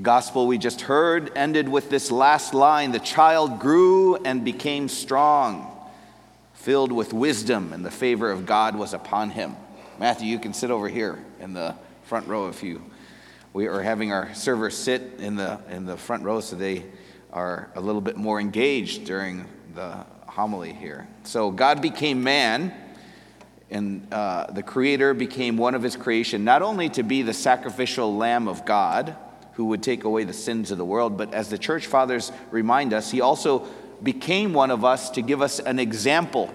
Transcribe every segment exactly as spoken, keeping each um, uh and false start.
gospel we just heard ended with this last line: the child grew and became strong, filled with wisdom, and the favor of God was upon him. Matthew, you can sit over here in the front row if you. We are having our servers sit in the in the front row so they are a little bit more engaged during the homily here. So God became man, and uh, the Creator became one of his creation, not only to be the sacrificial Lamb of God who would take away the sins of the world, but as the church fathers remind us, he also became one of us to give us an example,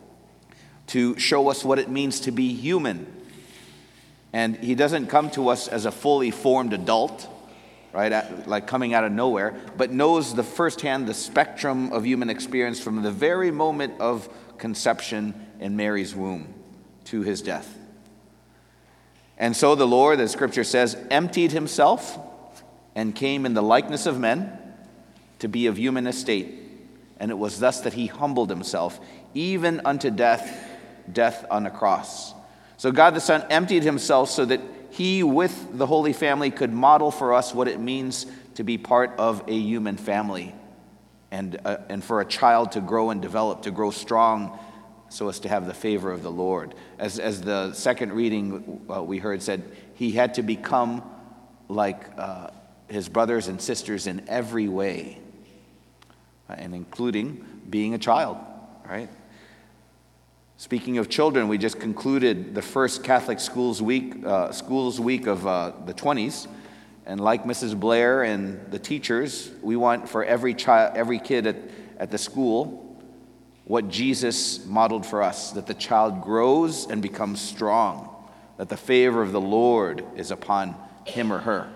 to show us what it means to be human. And he doesn't come to us as a fully formed adult, right, like coming out of nowhere, but knows the firsthand the spectrum of human experience from the very moment of conception in Mary's womb to his death. And so the Lord, as Scripture says, emptied himself and came in the likeness of men to be of human estate. And it was thus that he humbled himself, even unto death, death on a cross. So God the Son emptied himself so that he, with the Holy Family, could model for us what it means to be part of a human family, and, uh, and for a child to grow and develop, to grow strong, so as to have the favor of the Lord. As, as the second reading uh, we heard said, he had to become like uh, his brothers and sisters in every way, and including being a child, right? Speaking of children, we just concluded the first Catholic Schools Week, uh, Schools Week of uh, the twenties, and like Missus Blair and the teachers, we want for every child, every kid at, at the school, what Jesus modeled for us, that the child grows and becomes strong, that the favor of the Lord is upon him or her.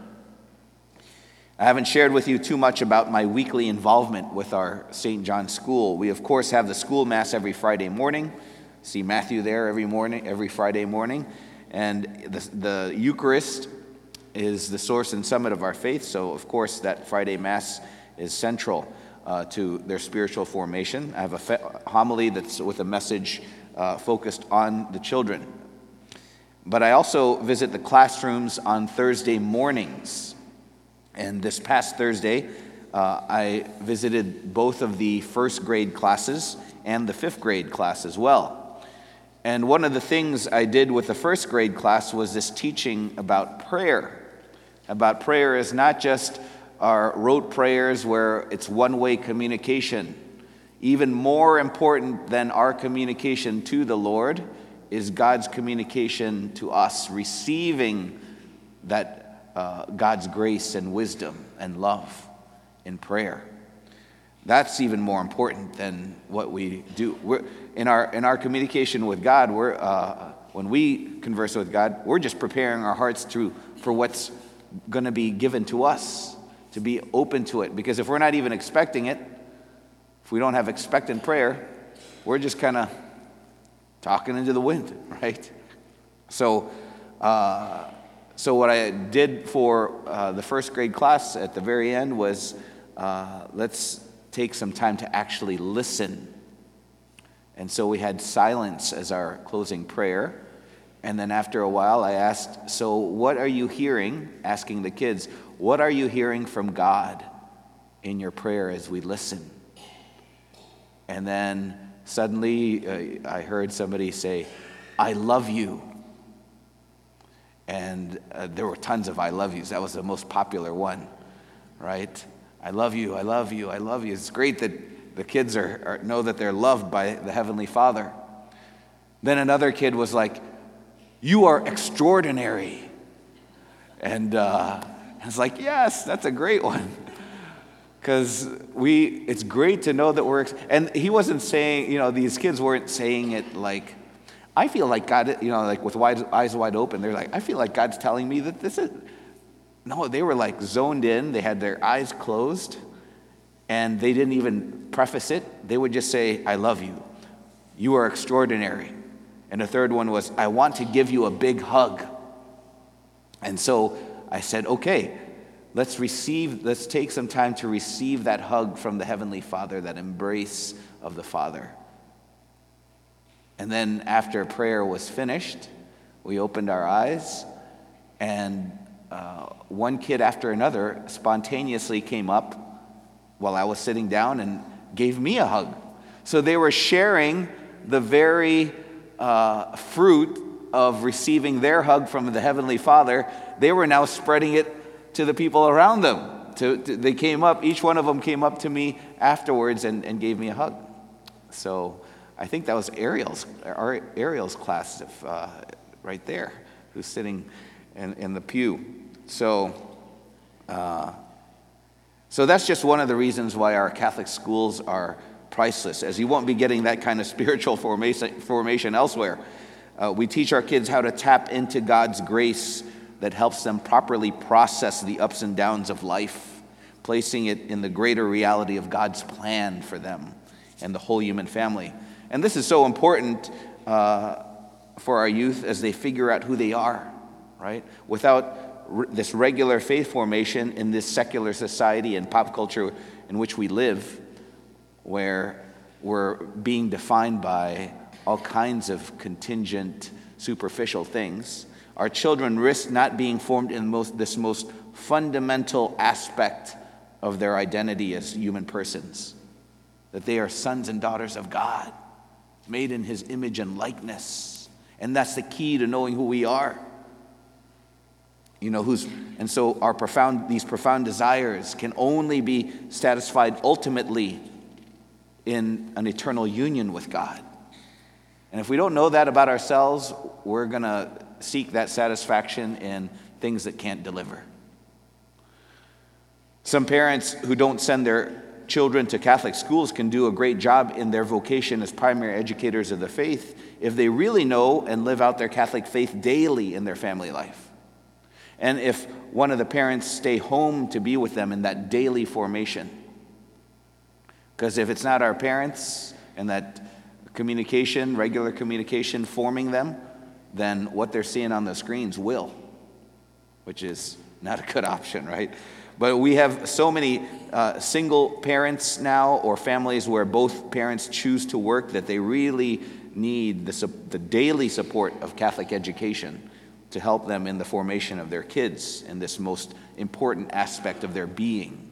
I haven't shared with you too much about my weekly involvement with our Saint John School. We, of course, have the school mass every Friday morning. See Matthew there every morning, every Friday morning. And the, the Eucharist is the source and summit of our faith. So, of course, that Friday mass is central uh, to their spiritual formation. I have a fe- homily that's with a message uh, focused on the children. But I also visit the classrooms on Thursday mornings. And this past Thursday, uh, I visited both of the first grade classes and the fifth grade class as well. And one of the things I did with the first grade class was this teaching about prayer. About prayer is not just our rote prayers where it's one-way communication. Even more important than our communication to the Lord is God's communication to us, receiving that Uh, God's grace and wisdom and love in prayer. That's even more important than what we do. We're, in our in our communication with God, we're uh, when we converse with God, we're just preparing our hearts through for what's going to be given to us, to be open to it. Because if we're not even expecting it, if we don't have expectant prayer, we're just kind of talking into the wind, right? So. Uh, So what I did for uh, the first grade class at the very end was uh, let's take some time to actually listen. And so we had silence as our closing prayer. And then after a while I asked, so what are you hearing, asking the kids, what are you hearing from God in your prayer as we listen? And then suddenly uh, I heard somebody say, I love you. And uh, there were tons of I love yous. That was the most popular one, right? I love you, I love you, I love you. It's great that the kids are, are know that they're loved by the Heavenly Father. Then another kid was like, you are extraordinary. And uh, I was like, yes, that's a great one. Because we, it's great to know that we're, ex- and he wasn't saying, you know, these kids weren't saying it like, I feel like God, you know, like with wide, eyes wide open, they're like, I feel like God's telling me that this is, no, they were like zoned in, they had their eyes closed, and they didn't even preface it. They would just say, I love you. You are extraordinary. And the third one was, I want to give you a big hug. And so I said, okay, let's receive, let's take some time to receive that hug from the Heavenly Father, that embrace of the Father. And then after prayer was finished, we opened our eyes, and uh, one kid after another spontaneously came up while I was sitting down and gave me a hug. So they were sharing the very uh, fruit of receiving their hug from the Heavenly Father. They were now spreading it to the people around them. To, to, they came up, each one of them came up to me afterwards and, and gave me a hug. So I think that was Ariel's, our Ariel's class of, uh, right there, who's sitting in, in the pew. So, uh, so that's just one of the reasons why our Catholic schools are priceless, as you won't be getting that kind of spiritual formation, formation elsewhere. Uh, we teach our kids how to tap into God's grace that helps them properly process the ups and downs of life, placing it in the greater reality of God's plan for them and the whole human family. And this is so important uh, for our youth as they figure out who they are, right? Without r- this regular faith formation in this secular society and pop culture in which we live, where we're being defined by all kinds of contingent, superficial things, our children risk not being formed in most, this most fundamental aspect of their identity as human persons, that they are sons and daughters of God, made in His image and likeness. And that's the key to knowing who we are. You know, who's, and so our profound, these profound desires can only be satisfied ultimately in an eternal union with God. And if we don't know that about ourselves, we're going to seek that satisfaction in things that can't deliver. Some parents who don't send their children to Catholic schools can do a great job in their vocation as primary educators of the faith if they really know and live out their Catholic faith daily in their family life. And if one of the parents stay home to be with them in that daily formation. Because if it's not our parents and that communication, regular communication forming them, then what they're seeing on the screens will, which is not a good option, right? But we have so many uh, single parents now, or families where both parents choose to work, that they really need the, the daily support of Catholic education to help them in the formation of their kids in this most important aspect of their being.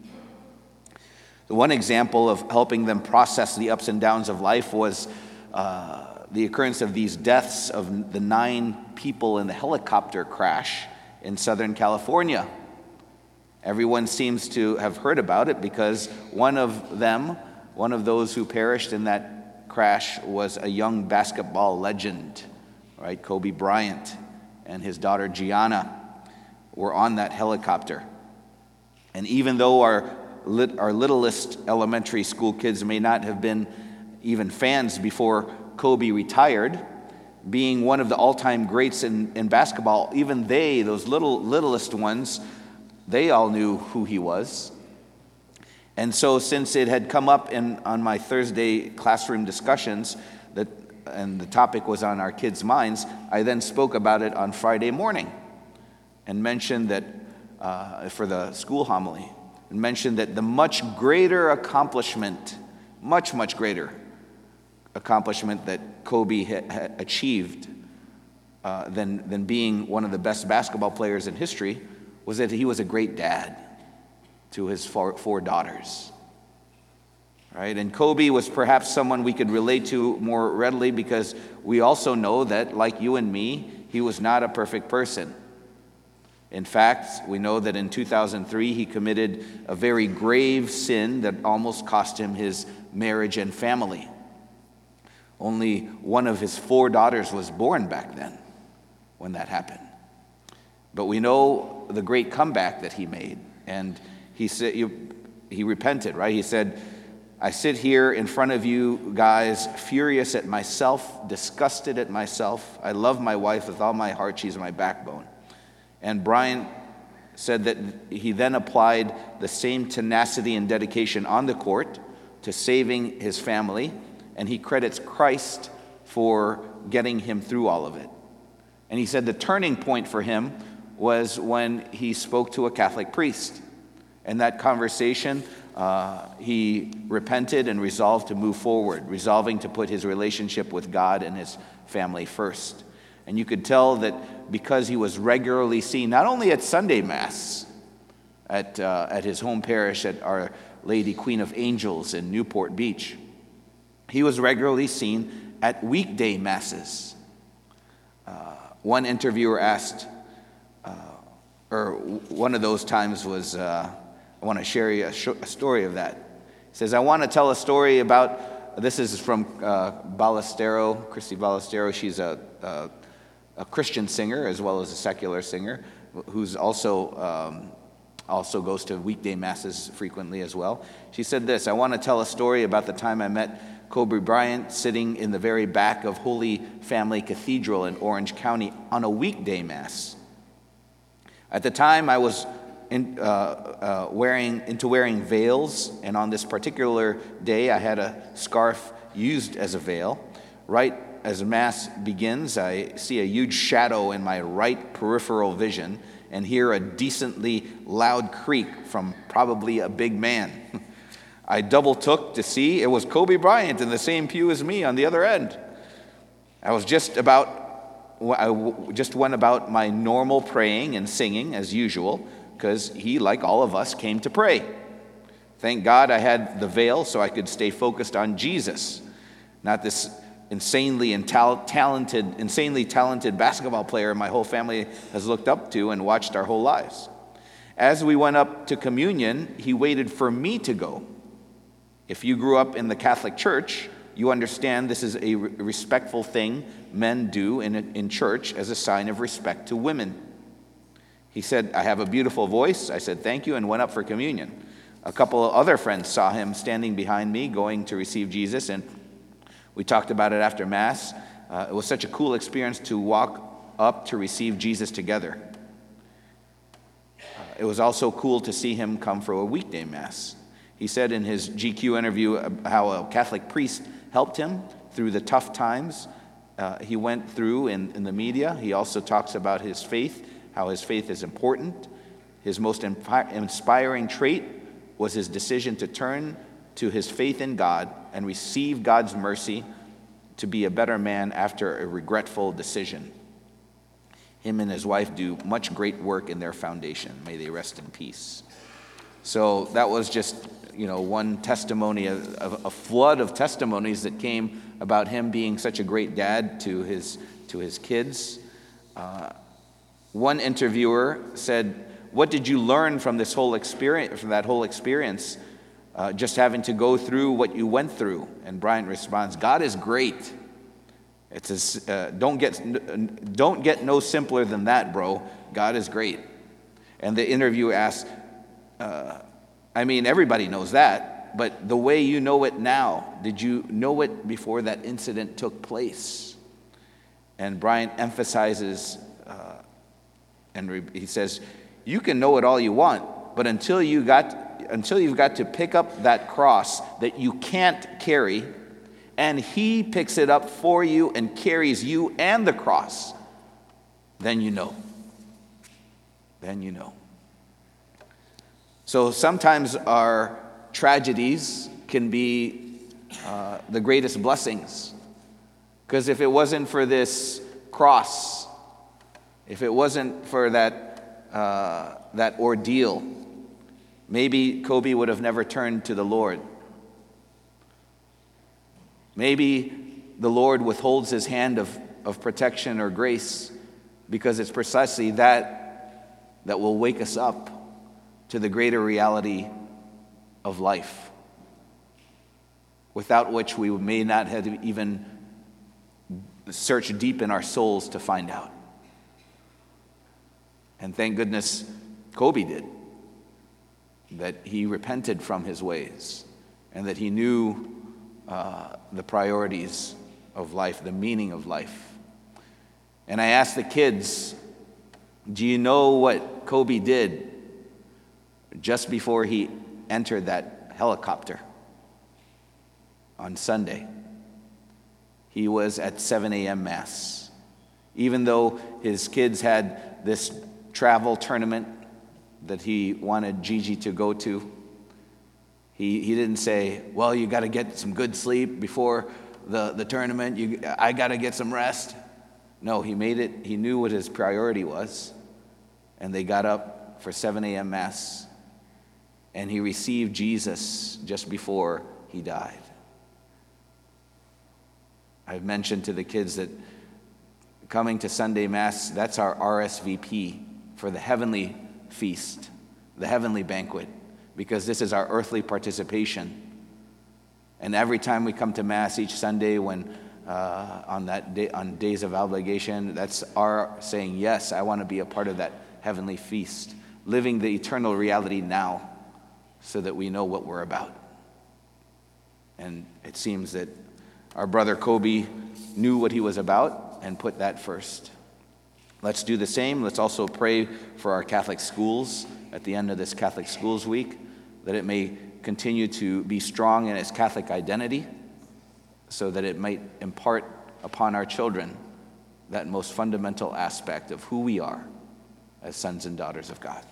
The one example of helping them process the ups and downs of life was uh, the occurrence of these deaths of the nine people in the helicopter crash in Southern California. Everyone seems to have heard about it because one of them, one of those who perished in that crash, was a young basketball legend, right? Kobe Bryant and his daughter Gianna were on that helicopter. And even though our lit, our littlest elementary school kids may not have been even fans before Kobe retired, being one of the all-time greats in, in basketball, even they, those little littlest ones, they all knew who he was. And so since it had come up in on my Thursday classroom discussions, that and the topic was on our kids' minds, I then spoke about it on Friday morning and mentioned that, uh, for the school homily, and mentioned that the much greater accomplishment, much, much greater accomplishment that Kobe had, had achieved uh, than, than being one of the best basketball players in history was that he was a great dad to his four, four daughters. Right? And Kobe was perhaps someone we could relate to more readily because we also know that, like you and me, he was not a perfect person. In fact, we know that in two thousand three he committed a very grave sin that almost cost him his marriage and family. Only one of his four daughters was born back then when that happened. But we know the great comeback that he made, and he said he, he repented, right? He said, I sit here in front of you guys furious at myself, disgusted at myself. I love my wife with all my heart. She's my backbone. And Brian said that he then applied the same tenacity and dedication on the court to saving his family, and he credits Christ for getting him through all of it. And he said the turning point for him was when he spoke to a Catholic priest. And that conversation, uh, he repented and resolved to move forward, resolving to put his relationship with God and his family first. And you could tell that because he was regularly seen, not only at Sunday Mass, at, uh, at his home parish at Our Lady Queen of Angels in Newport Beach, he was regularly seen at weekday Masses. Uh, one interviewer asked, uh, or one of those times was, uh, I want to share you a, sh- a story of that. He says, I want to tell a story about, this is from uh, Ballestero, Christy Ballestero. She's a, a, a Christian singer as well as a secular singer who's also um, also goes to weekday Masses frequently as well. She said this, I want to tell a story about the time I met Kobe Bryant sitting in the very back of Holy Family Cathedral in Orange County on a weekday Mass. At the time, I was in, uh, uh, wearing into wearing veils, and on this particular day, I had a scarf used as a veil. Right as Mass begins, I see a huge shadow in my right peripheral vision and hear a decently loud creak from probably a big man. I double took to see it was Kobe Bryant in the same pew as me on the other end. I was just about, I just went about my normal praying and singing as usual, because he, like all of us, came to pray. Thank God I had the veil so I could stay focused on Jesus, not this insanely and tal- talented, insanely talented basketball player my whole family has looked up to and watched our whole lives. As we went up to communion, he waited for me to go. If you grew up in the Catholic Church, you understand this is a re- respectful thing men do in, in church as a sign of respect to women. He said, I have a beautiful voice. I said, thank you, and went up for communion. A couple of other friends saw him standing behind me going to receive Jesus, and we talked about it after Mass. Uh, it was such a cool experience to walk up to receive Jesus together. Uh, it was also cool to see him come for a weekday Mass. He said in his G Q interview how a Catholic priest helped him through the tough times uh, he went through in, in the media. He also talks about his faith, how his faith is important. His most inspiring trait was his decision to turn to his faith in God and receive God's mercy to be a better man after a regretful decision. Him and his wife do much great work in their foundation. May they rest in peace. So that was just, you know, one testimony, of, of a flood of testimonies that came about him being such a great dad to his to his kids. Uh, one interviewer said, "What did you learn from this whole experience? From that whole experience, uh, just having to go through what you went through?" And Bryant responds, "God is great. It's as, uh, don't get don't get no simpler than that, bro. God is great." And the interviewer asks, uh, "I mean, everybody knows that, but the way you know it now, did you know it before that incident took place?" And Bryant emphasizes, uh, and re- he says, "You can know it all you want, but until you got until you've got to pick up that cross that you can't carry, and he picks it up for you and carries you and the cross, then you know. Then you know." So sometimes our tragedies can be uh, the greatest blessings. Because if it wasn't for this cross, if it wasn't for that uh, that ordeal, maybe Kobe would have never turned to the Lord. Maybe the Lord withholds his hand of, of protection or grace because it's precisely that that will wake us up to the greater reality of life, without which we may not have even searched deep in our souls to find out. And thank goodness Kobe did, that he repented from his ways and that he knew uh, the priorities of life, the meaning of life. And I asked the kids, do you know what Kobe did just before he entered that helicopter on Sunday? He was at seven a.m. Mass. Even though his kids had this travel tournament that he wanted Gigi to go to, he, he didn't say, well, you got to get some good sleep before the, the tournament. You, I got to get some rest. No, he made it, he knew what his priority was, and they got up for seven a.m. Mass, and he received Jesus just before he died. I've mentioned to the kids that coming to Sunday Mass, that's our R S V P for the heavenly feast, the heavenly banquet, because this is our earthly participation. And every time we come to Mass each Sunday, when uh, on that day, on days of obligation, that's our saying, yes, I want to be a part of that heavenly feast, living the eternal reality now, so that we know what we're about. And it seems that our brother Kobe knew what he was about and put that first. Let's do the same. Let's also pray for our Catholic schools at the end of this Catholic Schools Week, that it may continue to be strong in its Catholic identity, so that it might impart upon our children that most fundamental aspect of who we are as sons and daughters of God.